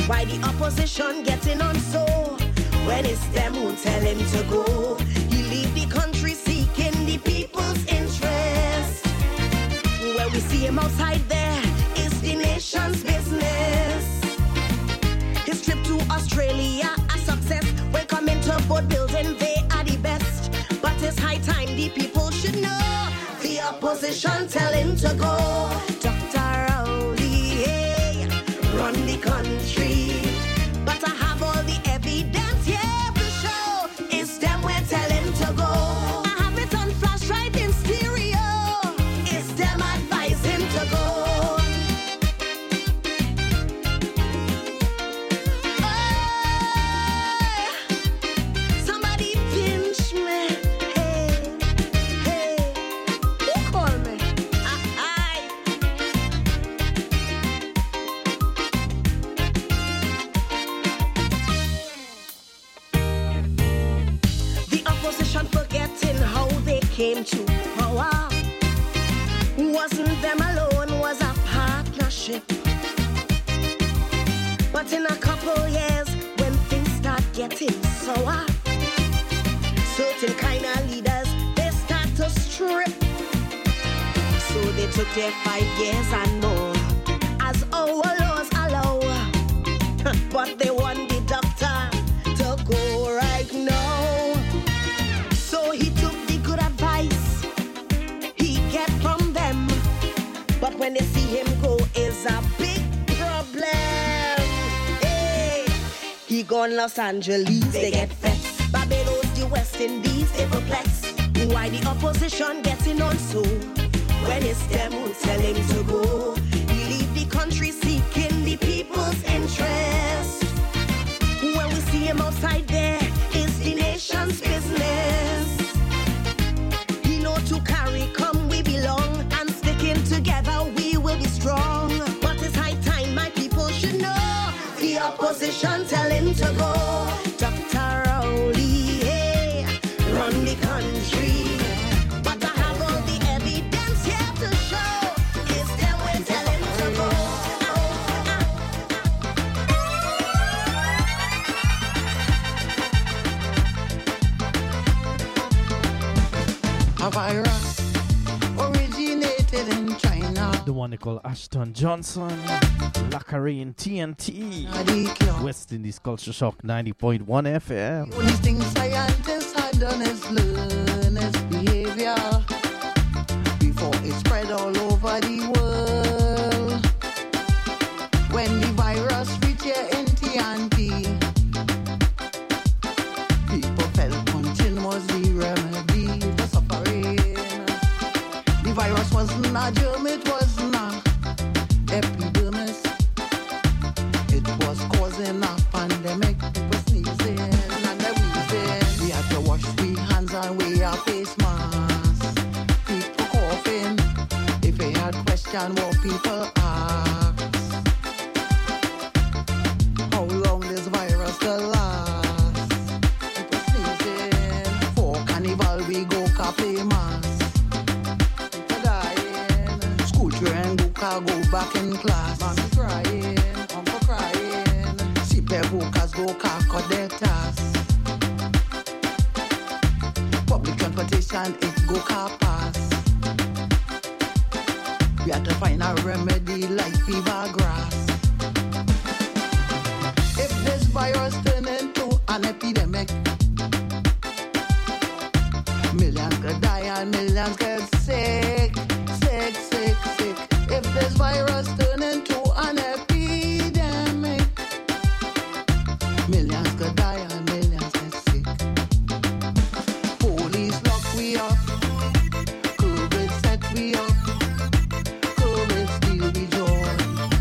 Why the opposition getting on so? When it's them who tell him to go. He leave the country seeking the people's interest. When we see him outside there, it's the nation's business. His trip to Australia, a success. When coming to boat building, they are the best. But it's high time the people should know. The opposition tell him to go. Dr. Rowley, hey, run the country. But I have all the evidence here to show. It's them we tell him to go. I have it on flash right in stereo. It's them advise him to go. Somebody pinch me. Hey, hey, who call me? The opposition forgetting how they came to power. Wasn't them alone, was a partnership. But in a couple years, when things start getting sour, certain kind of leaders, they start to strip. So they took their 5 years and more, as our laws allow. But they want the doctor to go right now. So he took the good advice he get from them. But when they see him go, is a big problem. Hey, he gone Los Angeles, they get vexed. Barbados, the West Indies, they perplexed. Why the opposition getting on so? When it's them who tell him to go. He leave the country seeking the people's interest. When we see him outside there, it's the nation's business. He know to carry, come we belong, and sticking together we will be strong. But it's high time my people should know. The opposition tell him to go. Dr. Rowley, hey, run the country. But I have all the evidence here to show. It's them we tell him to go. A virus originated in China. The one they call Ashton Johnson, Lacarine TNT, West Indies Culture Shock 90.1 FM. Only thing scientists had done is learn its behavior before it spread all over the world. When the virus reached here in TNT, people felt punching was the remedy for suffering. The virus wasn't a germ, it was not epidermis. It was causing a pandemic. People sneezing and they wheezing. We had to wash we hands and wear a face mask. People coughing. If they had question, what people ask. How long this virus will last? People sneezing. For carnival we go cafe mask. People dying. School children go back in class. Mommy crying, uncle crying. See pevukas go cut their tasks. Public transportation it go car pass. We had to find a remedy like fever grass. If this virus turn into an epidemic, millions could die and millions get sick, sick, sick, sick. If this virus turn into an epidemic, millions could die and millions get sick. Police lock we up, COVID set we up, COVID steal we joy.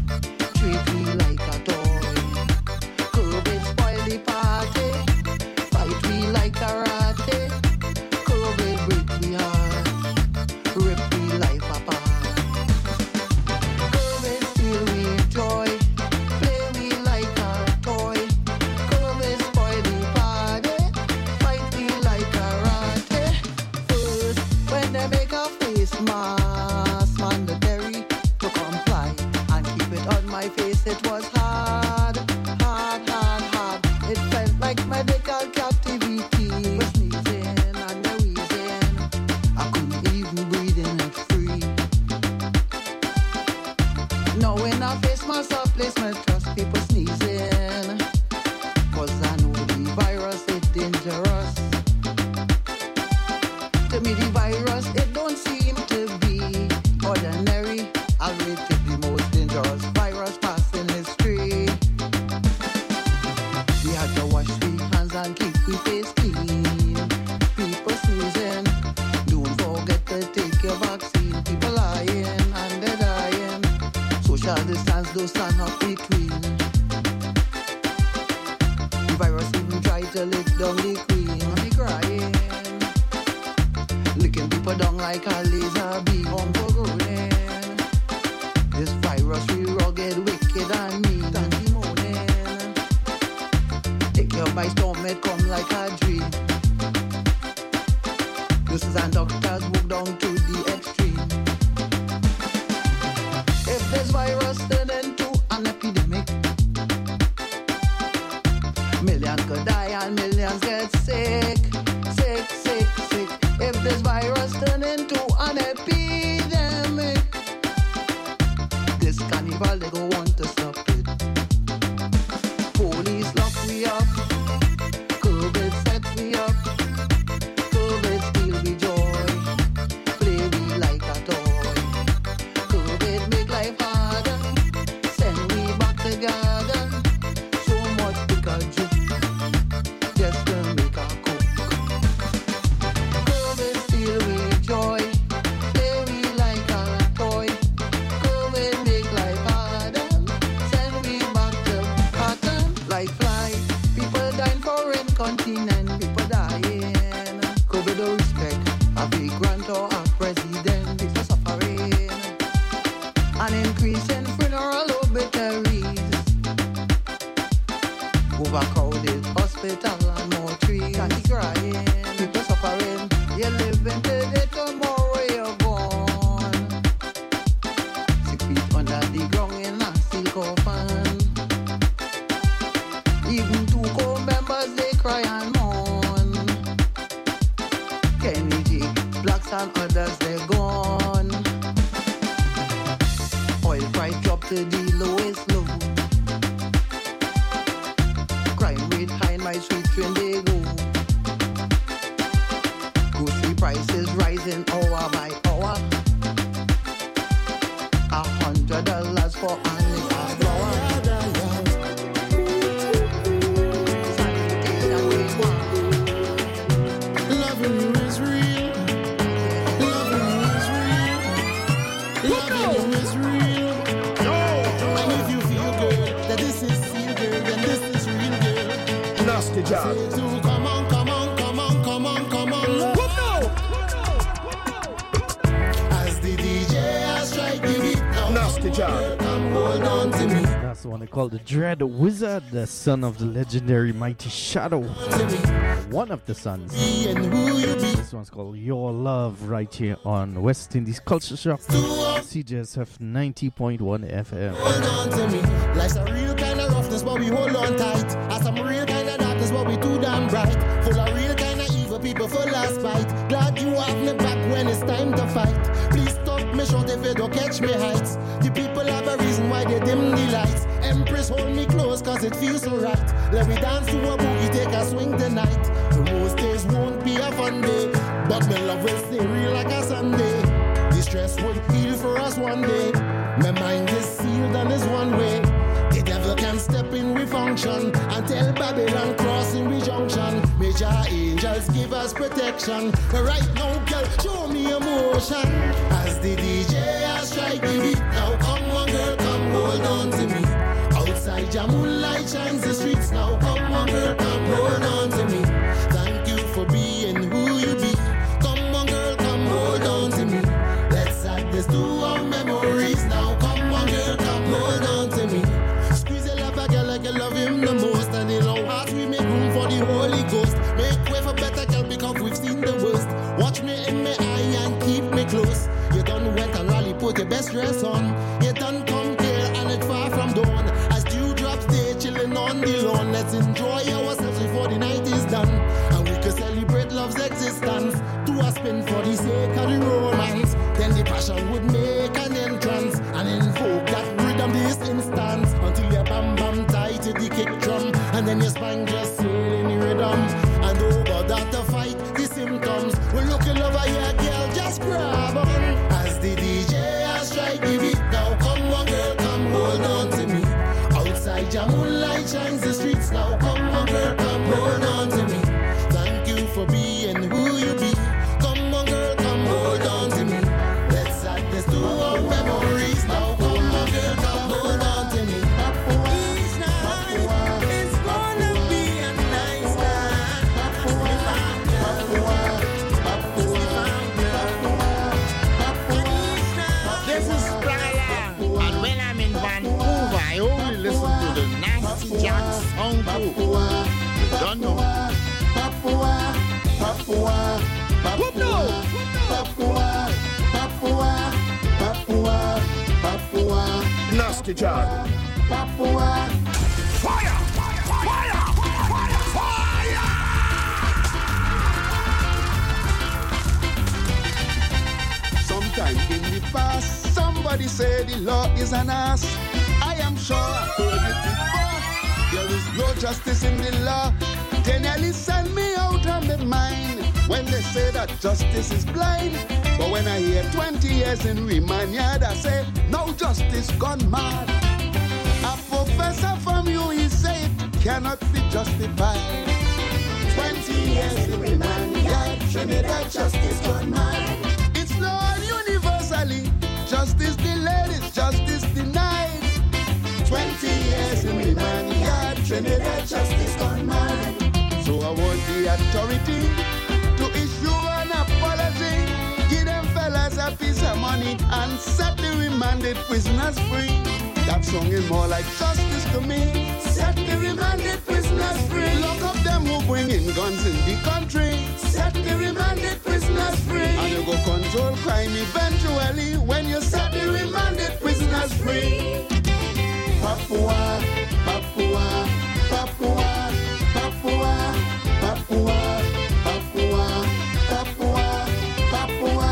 people sneezing, 'cause I know the virus is dangerous. To me the virus, it don't seem to be ordinary. I'll rate it the most dangerous virus passing history. We had to wash the hands and keep we face clean. People sneezing, don't forget to take your vaccine. People lying and they're dying. Social distance, don't stand up between. The virus even try to lick down the queen. Me crying, licking people down like a laser beam. Humble groaning. This virus we rugged, wicked and mean. Stanky moaning. Take you by storm, it come like a dream. Nurses and doctors move down to the extreme. If this virus turn into an epidemic, millions could die and millions get sick. Sick, sick, sick. If this virus turn into an epidemic, this carnival they go want to stop it. Police lock me up, COVID set me up, COVID steal me joy, play me like a toy. COVID make life harder, send me back together. So much bigger juke, just to make a cook. COVID steal me joy, play me like a toy. COVID make life harder, send me back to pattern. Like fly, people dying foreign continent, people dying. COVID don't respect a vagrant or a president, people suffering. An increase in funeral obituaries, overcrowded hospital and more trees. Can't be crying, people suffering. You're living today, tomorrow you're gone. 6 feet under the ground in a steel coffin. Even 2 co-members they cry and mourn. Kenny G, blacks and others they're gone. Oil price drop to the lowest low. Crime rate high in my street when they go. Grocery prices rising hour by hour. $100 for an acre flower. Sanitation we want. Loving you is real. Loving you is real. Loving you is real. And if you feel good, that this is real girl, then this is real girl. Nasty job. So come on, come on, come on, come on, come on. As the DJ has strike the beat now. Nasty job. Come hold on to me. That's the one they call the Dread Wizard, the son of the legendary Mighty Shadow. One of the sons. Be and who you be. This one's called Your Love right here on West Indies Culture Shock. CJSF 90.1 FM. Hold on to me. Life's a real kind of roughness, but we hold on tight. As some real kind of darkness, but we too damn bright. Full of real kind of evil people full of spite. Glad you have me back when it's time to fight. Please stop me short if you don't catch me heights. The people have a reason why they dim the lights. Empress hold me close cause it feels so right. Let me dance to a boogie, take a swing tonight. The most days won't be a fun day, but my love will stay real like a Sunday. The stress will heal for us one day. My mind is sealed and is one way. The devil can step in we function until Babylon crossing we junction. Major angels give us protection. Right now, girl, show me emotion. As the DJ has strike the beat. Now come on, girl, come hold on to me. Outside your moonlight shines the streets. Now come on, girl, come hold on to me. Thank you for being who you be. Come on, girl, come hold on to me. Let's add this to our memories. Now come on, girl, come hold on to me. Squeeze your love a girl like you love him the most. And in our hearts we make room for the Holy Ghost. Make way for better girl because we've seen the worst. Watch me in my eye and keep me close. You done went and rally, put your best dress on. You done come here and it's far from dawn. As dewdrops stay chilling on the lawn. Let's enjoy ourselves before the night is done. And we can celebrate love's existence. Do a spin for the sake of the romance. Then the passion would make an entrance and invoke that rhythm this instance. Until your bam bam and then your spine just swell in the rhythms. And over that to fight the symptoms. We're looking over here, girl, just grab on. As the DJ has strike the beat, now come on, girl, come hold on to me. Outside your moonlight shines the streets, now come on, girl, come hold on to me. Thank you for being who you be. Come on, girl, come hold on to me. Let's add this to our memories, now come on, girl, come hold on to me. Each night, it's gonna be a nice night. This is Brian, and when I'm in Vancouver, I only listen to the Nasty Jack song too. You don't know. Nasty Jack. Fire! Fire! Fire! Sometime in the past, somebody said the law is an ass. I am sure I've heard it before. There is no justice in the law. They nearly send me out of my mind when they say that justice is blind. But when I hear 20 years in remand yard, I say, no justice gone mad. A professor from you, he said, cannot be justified. 20 years in remand yard, Trinidad justice gone mad. It's not universally, justice delayed is justice denied. 20 years in remand yard, Trinidad justice gone mad. So I want the authority to issue an apology, give them fellas a piece of money and set the remanded prisoners free. That song is more like justice to me. Set the remanded prisoners free. Lock up them who bring in guns in the country. Set the remanded prisoners free. And you go control crime eventually when you set the remanded prisoners free. Papua, Papua, Papua, Papua, Papua, Papua, Papua, Papua.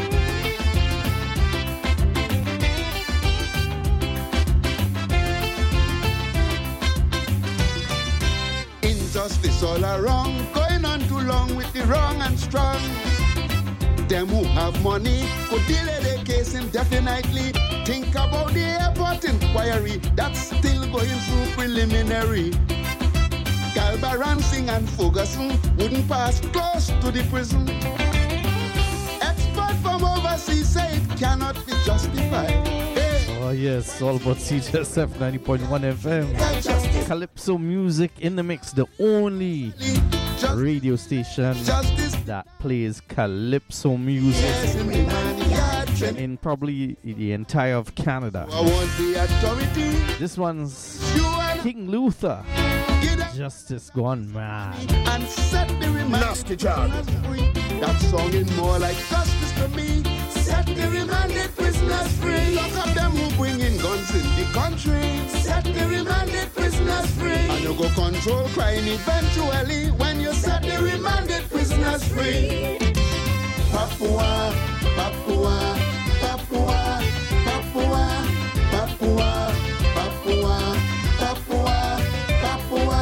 Injustice all around, going on too long with the wrong and strong. Them who have money could delay their case indefinitely. Think about the airport inquiry that's still going through preliminary. Galba, Ransing and Ferguson wouldn't pass close to the prison. Expert from overseas say it cannot be justified. Hey. Oh yes, all about CJSF 90.1 FM. Calypso music in the mix, the only radio station that plays Calypso music in probably the entire of Canada. I want the authority. This one's King Luther. Justice gone mad. And set the Nasty Jack. That song is more like justice to me. Set the remanded prisoners free. Lock up them who bring in guns in the country. Set the remanded prisoners free. And you go control crime eventually when you set the remanded prisoners free. Papua, Papua, Papua, Papua, Papua, Papua, Papua, Papua.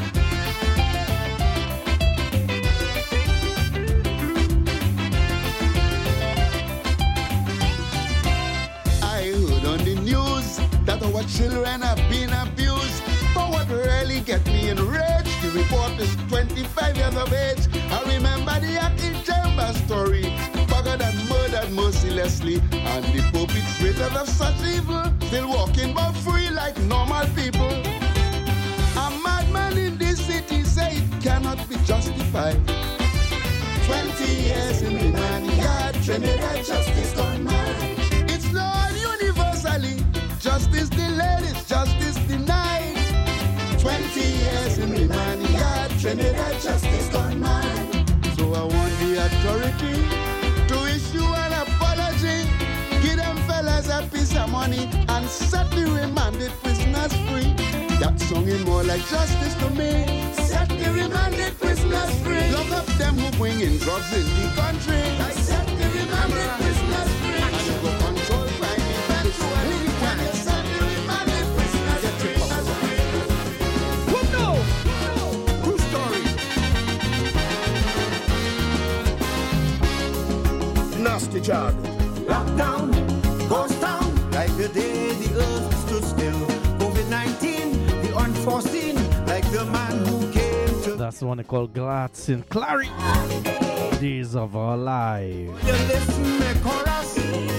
I heard on the news that our children have been abused. But what really get me enraged, the report is 25 years of age. I remember the Aki Chamber story, buggered and murdered mercilessly. And the perpetrators of such evil still walking but free like normal people. A madman in this city say it cannot be justified. 20 years in remand yard, Trinidad justice gone mad. It's not universally, justice delayed is justice denied. 20 years in remand yard, Trinidad justice gone mad. So I want the authority to issue an apology, give them fellas a piece of money and set the remanded prisoners free. That song is more like justice to me. Set the remanded prisoners free. Lock up them who bring in drugs in the country. Set the remanded prisoners free. And you go control crime eventually when you set the remanded prisoners free. jog. Lockdown, ghost town, like the day the earth stood still. COVID-19, the unforeseen, like the man who came to. That's the one they call Gladys and Clary. Days of Our Lives. You listen, the chorus.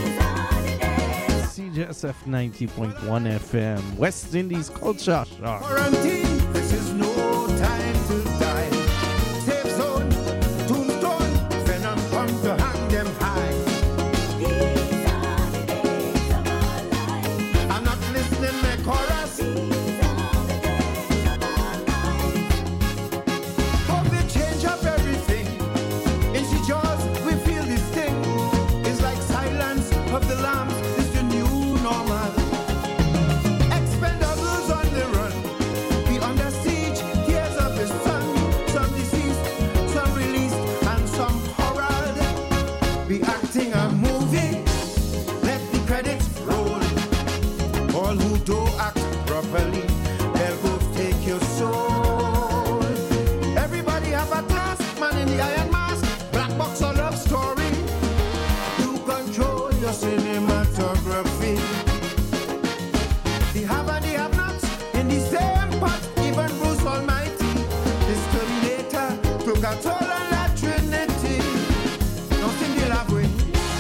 CJSF 90.1 FM, West Indies Culture Shock. Quarantine, this is no time to die. Safe zone, tombstone, venom come to hang them high. These are the days of our lives. I'm not listening, the chorus. These are the days of our lives. COVID change up everything. In she jaws, we feel this thing. It's like silence of the lambs. It's the new normal. Expendables on the run. We under siege, tears of the sun. Some deceased, some released, and some horror. We acting a movie. Let the credits roll. All who do act properly, they'll go take your soul. Everybody have a task, man in the iron mask. Black box or love story. You control your cinematography. The have and the have nots in the same pot. Even Bruce Almighty, this Terminator took a toll on that Trinity. Nothing to love with.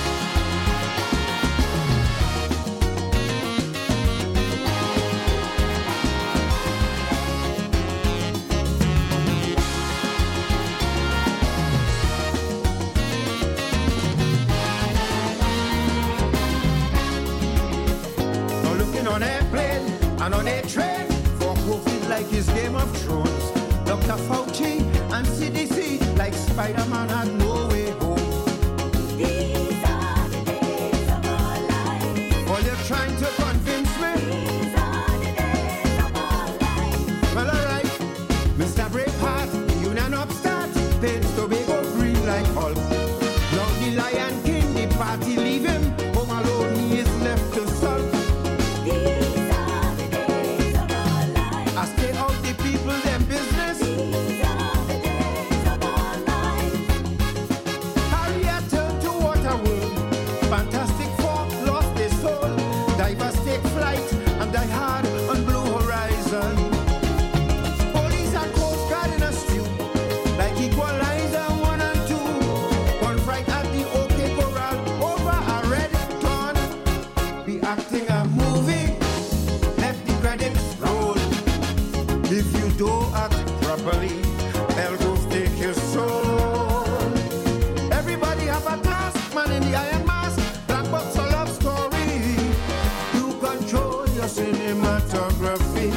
Now looking on airplane and on a train for COVID like his Game of Thrones. Dr. Fauci and CDC like Spider-Man had no way home. These are the days of our lives. All you're trying to convince me. These are the days of our lives. Well, alright, Mr. Braveheart, the Union upstart, Pains Tobago green like Hulk. Now the Lion King, the party leave him. Home alone, he is left to sulk. These are the days of our lives. I stay out the people, them business. These are the days of our lives. Harriet turned to Waterworld. Fantastic Four lost their soul. Divers take flight and die hard on Blue Horizon. Police and Coast Guard in a stew, like Equalizer 1 and 2. One fright at the OK Corral over a red dawn. Be acting a movie, let the credits roll. If you don't act properly, they'll go take your soul. Everybody have a task, man in the iron mask. Black box or love story. You control your cinematography.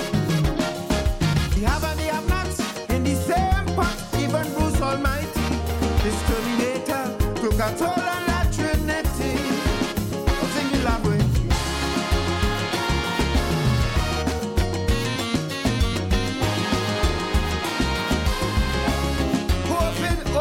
The have and the have nots in the same pot. Even Bruce Almighty, this Terminator took a toll on that Trinity. I'm singing love with. COVID, oh,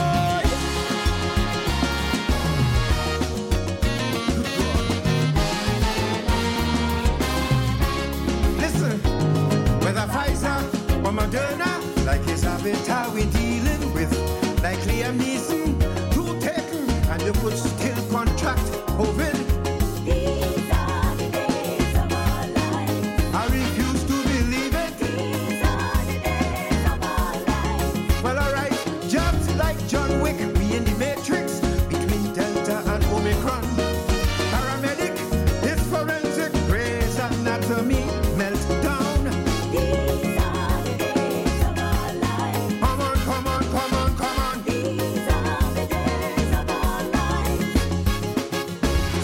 listen, whether Pfizer or Moderna, like his avatar we dealing with, like Liam Neeson, too taken, and you could still contract COVID. These are the days of our lives. I refuse to believe it. These are the days of our lives. Well, alright, jobs like John Wick, we in the Matrix, between Delta and Omicron. Paramedic, his forensic, Grey's Anatomy, melt down. These are the days of our lives. Come on, come on, come on, come on. These are the days of our lives.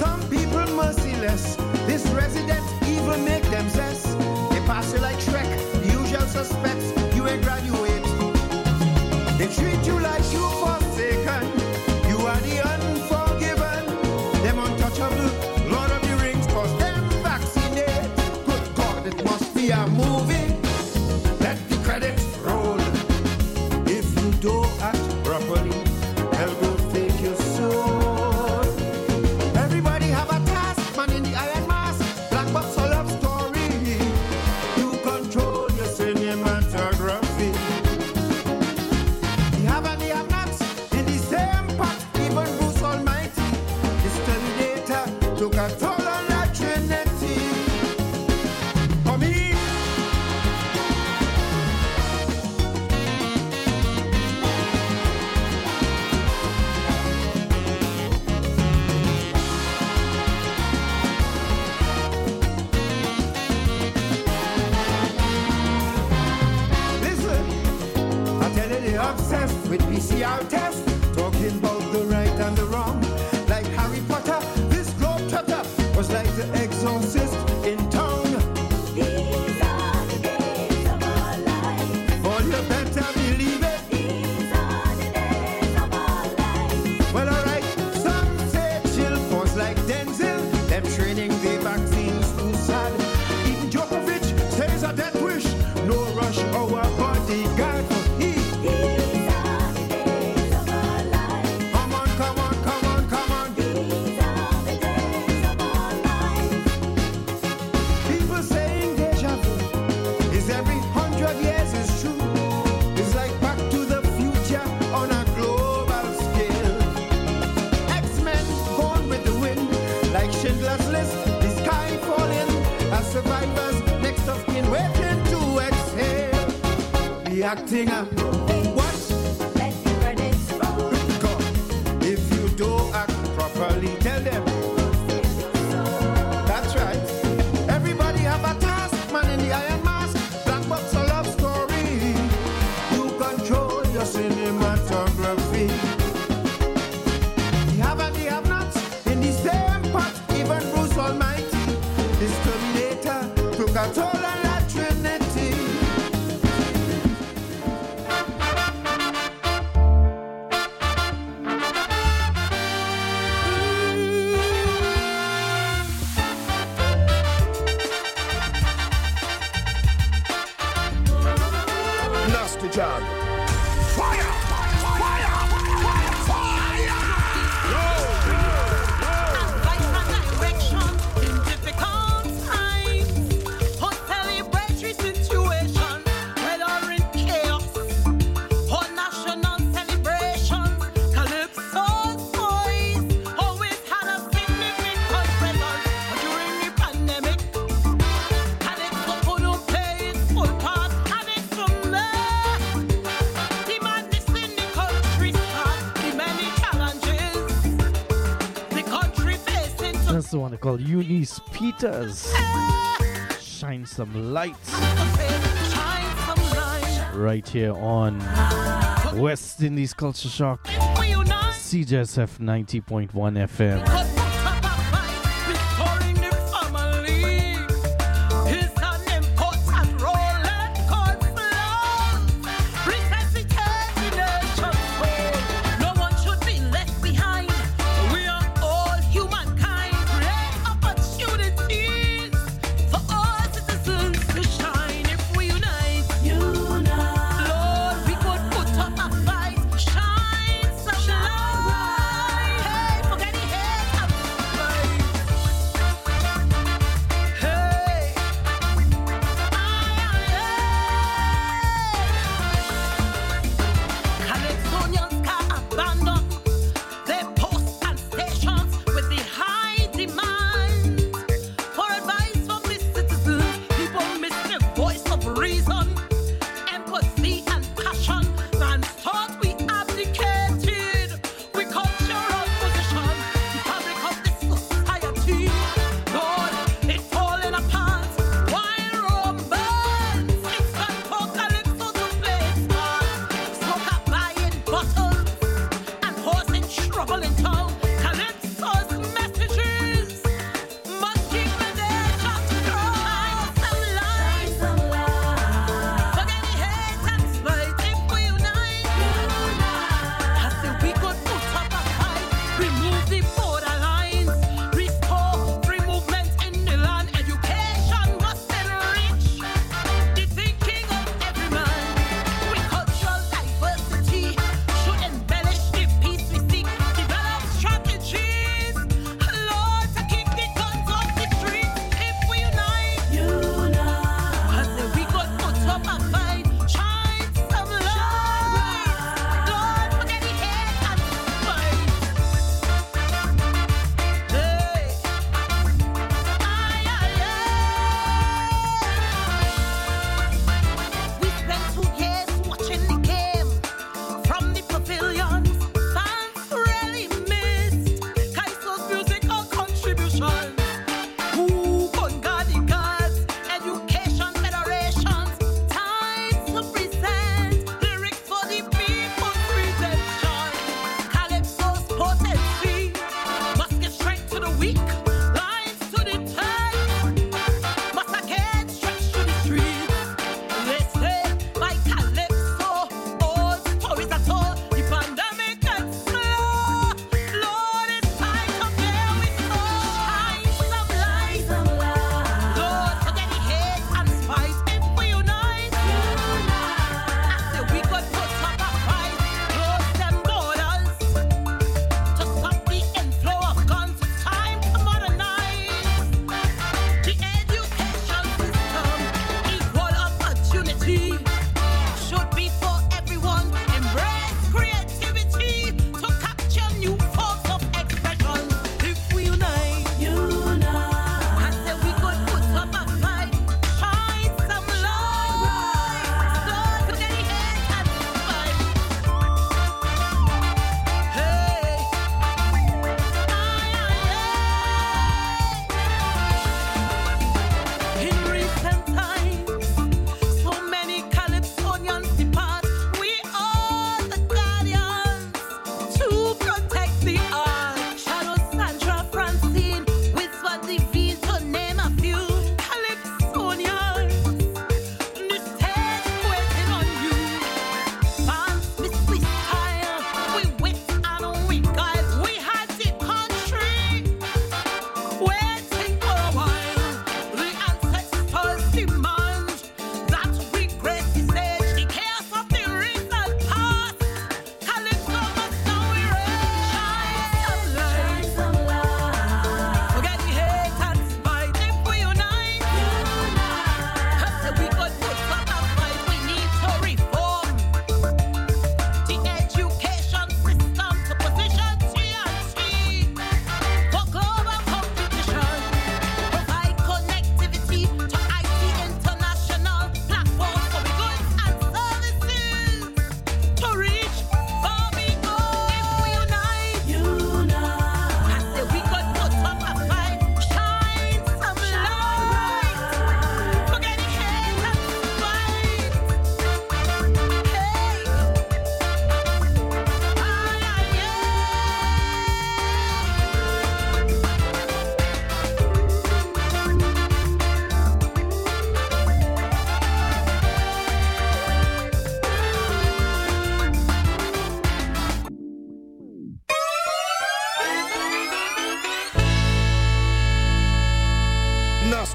obsessed with PCR tests, talking about the right and the wrong. Like Harry Potter, this globetrotter was like the exorcist in town. These are the days of our lives. Oh, you better believe it. These are the days of our lives. Well, alright, some say chill force like Denzel, them training the vaccines too sad. Even Djokovic says a death wish, no rush our bodyguard for he. These are the days of our lives. Come on, come on, come on, come on. These are the days of our lives. People saying deja vu is every 100 years is true. It's like Back to the Future on a global scale. X-Men gone with the wind, like Schindler's List, the sky falling, as survivors next of kin waiting to exhale. Reacting up. What? Let the credits roll. God, if you don't act properly, tell them. That's right. Everybody have a task, man in the iron mask. Black box a love story. You control your cinematography. The have and the have-nots in the same pot. Even Bruce Almighty, this Terminator, took a toll on that Trinity. Nasty John. Fire! Fire! Fire! That's the one they call Eunice Peters. Shine some lights. Right here on West Indies Culture Shock. CJSF 90.1 FM.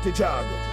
Jog.